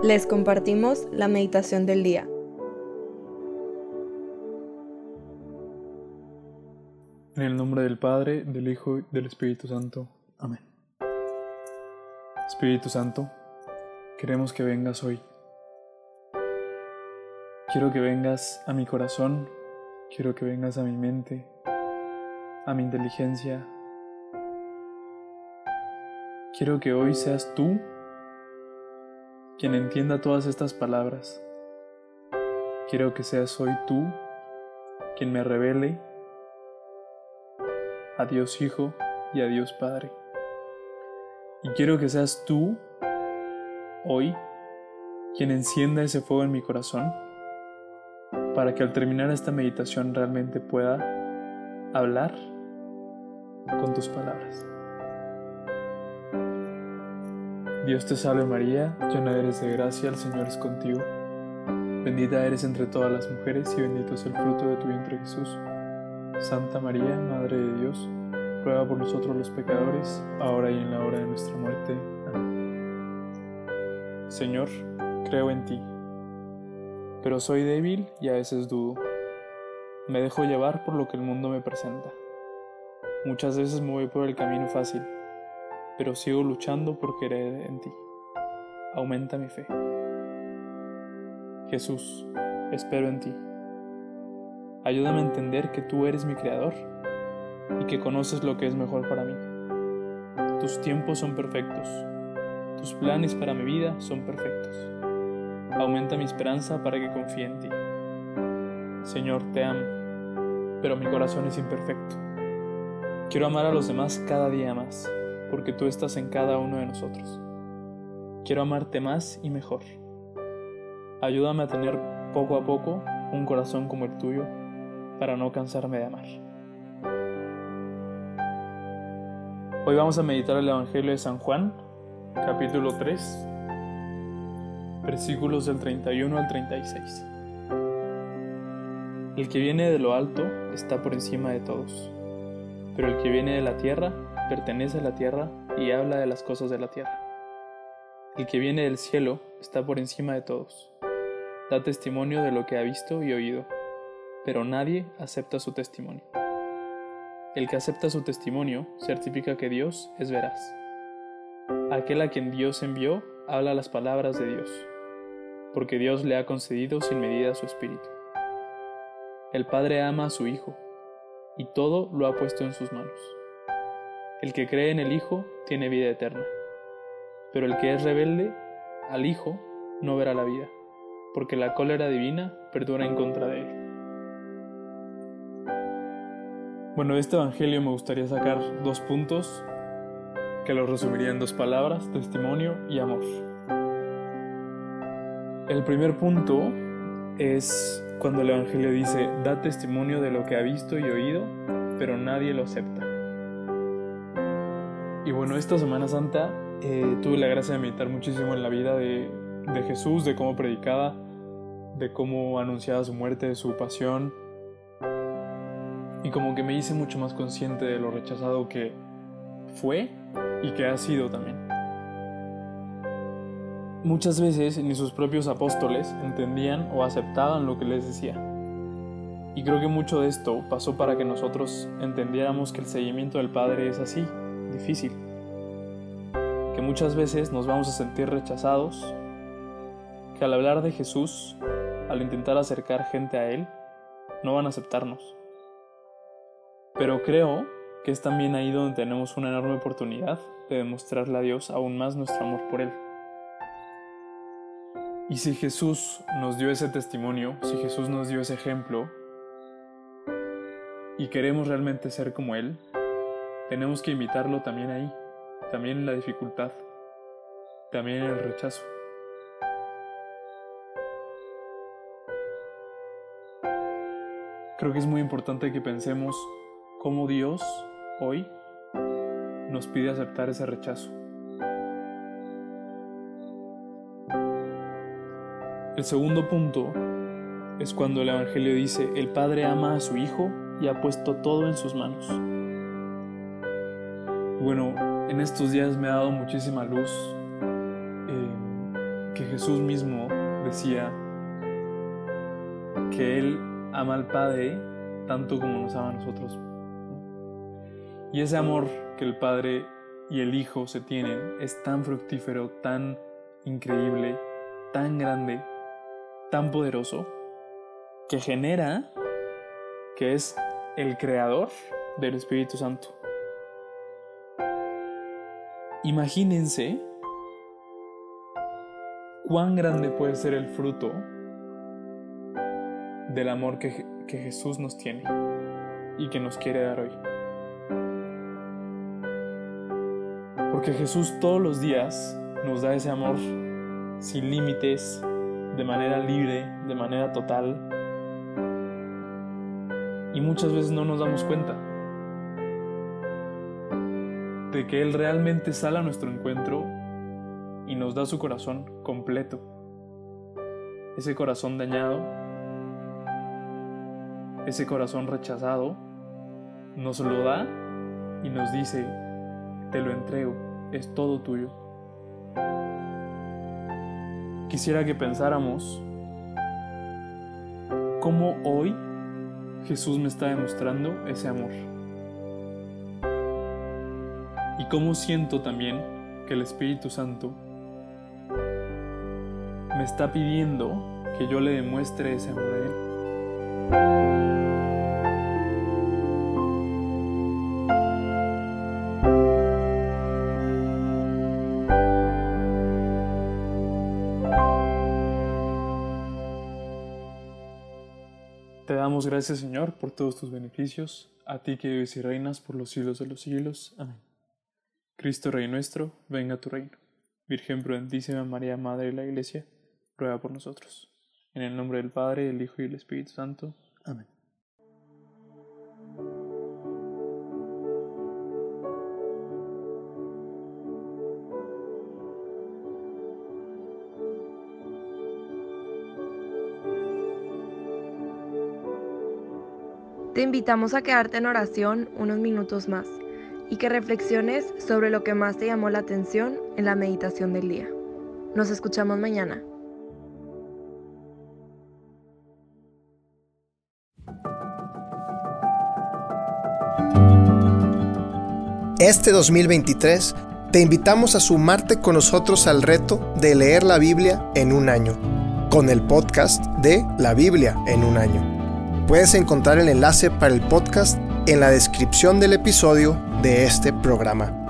Les compartimos la meditación del día. En el nombre del Padre, del Hijo y del Espíritu Santo. Amén. Espíritu Santo, queremos que vengas hoy. Quiero que vengas a mi corazón, quiero que vengas a mi mente, a mi inteligencia. Quiero que hoy seas tú quien entienda todas estas palabras. Quiero que seas hoy tú quien me revele a Dios Hijo y a Dios Padre. Y quiero que seas tú hoy quien encienda ese fuego en mi corazón para que al terminar esta meditación realmente pueda hablar con tus palabras. Dios te salve María, llena eres de gracia, el Señor es contigo. Bendita eres entre todas las mujeres y bendito es el fruto de tu vientre Jesús. Santa María, Madre de Dios, ruega por nosotros los pecadores, ahora y en la hora de nuestra muerte. Amén. Señor, creo en ti, pero soy débil y a veces dudo. Me dejo llevar por lo que el mundo me presenta. Muchas veces me voy por el camino fácil, pero sigo luchando por creer en ti. Aumenta mi fe. Jesús, espero en ti. Ayúdame a entender que tú eres mi creador y que conoces lo que es mejor para mí. Tus tiempos son perfectos. Tus planes para mi vida son perfectos. Aumenta mi esperanza para que confíe en ti. Señor, te amo, pero mi corazón es imperfecto. Quiero amar a los demás cada día más, porque tú estás en cada uno de nosotros. Quiero amarte más y mejor. Ayúdame a tener poco a poco un corazón como el tuyo, para no cansarme de amar. Hoy vamos a meditar el Evangelio de San Juan, capítulo 3, versículos del 31 al 36. El que viene de lo alto está por encima de todos, pero el que viene de la tierra pertenece a la tierra y habla de las cosas de la tierra. El que viene del cielo está por encima de todos. Da testimonio de lo que ha visto y oído, pero nadie acepta su testimonio. El que acepta su testimonio certifica que Dios es veraz. Aquel a quien Dios envió habla las palabras de Dios, porque Dios le ha concedido sin medida su espíritu. El Padre ama a su Hijo, y todo lo ha puesto en sus manos. El que cree en el Hijo tiene vida eterna, pero el que es rebelde al Hijo no verá la vida, porque la cólera divina perdura en contra de él. Bueno, de este evangelio me gustaría sacar 2 puntos que los resumiría en 2 palabras: testimonio y amor. El primer punto es cuando el evangelio dice: da testimonio de lo que ha visto y oído, pero nadie lo acepta. Y bueno, esta Semana Santa tuve la gracia de meditar muchísimo en la vida de Jesús, de cómo predicaba, de cómo anunciaba su muerte, de su pasión. Y como que me hice mucho más consciente de lo rechazado que fue y que ha sido también. Muchas veces ni sus propios apóstoles entendían o aceptaban lo que les decía. Y creo que mucho de esto pasó para que nosotros entendiéramos que el seguimiento del Padre es así, difícil. Que muchas veces nos vamos a sentir rechazados, que al hablar de Jesús, al intentar acercar gente a Él, no van a aceptarnos. Pero creo que es también ahí donde tenemos una enorme oportunidad de demostrarle a Dios aún más nuestro amor por Él. Y si Jesús nos dio ese testimonio, si Jesús nos dio ese ejemplo, y queremos realmente ser como Él, tenemos que imitarlo también ahí, también en la dificultad, también en el rechazo. Creo que es muy importante que pensemos cómo Dios hoy nos pide aceptar ese rechazo. El segundo punto es cuando el Evangelio dice: el Padre ama a su Hijo y ha puesto todo en sus manos. Bueno, en estos días me ha dado muchísima luz que Jesús mismo decía que Él ama al Padre tanto como nos ama a nosotros. Y ese amor que el Padre y el Hijo se tienen es tan fructífero, tan increíble, tan grande, tan poderoso, que genera que es el creador del Espíritu Santo. Imagínense cuán grande puede ser el fruto del amor que Jesús nos tiene y que nos quiere dar hoy. Porque Jesús todos los días nos da ese amor sin límites, de manera libre, de manera total. Y muchas veces no nos damos cuenta de que Él realmente sale a nuestro encuentro y nos da su corazón completo. Ese corazón dañado, ese corazón rechazado, nos lo da y nos dice: te lo entrego, es todo tuyo. Quisiera que pensáramos cómo hoy Jesús me está demostrando ese amor. Y cómo siento también que el Espíritu Santo me está pidiendo que yo le demuestre ese amor a Él. Te damos gracias, Señor, por todos tus beneficios, a ti que vives y reinas por los siglos de los siglos. Amén. Cristo Rey nuestro, venga a tu reino. Virgen prudentísima María, Madre de la Iglesia, ruega por nosotros. En el nombre del Padre, del Hijo y del Espíritu Santo. Amén. Te invitamos a quedarte en oración unos minutos más y que reflexiones sobre lo que más te llamó la atención en la meditación del día. Nos escuchamos mañana. Este 2023 te invitamos a sumarte con nosotros al reto de leer la Biblia en un año, con el podcast de La Biblia en un año. Puedes encontrar el enlace para el podcast en la descripción del episodio de este programa.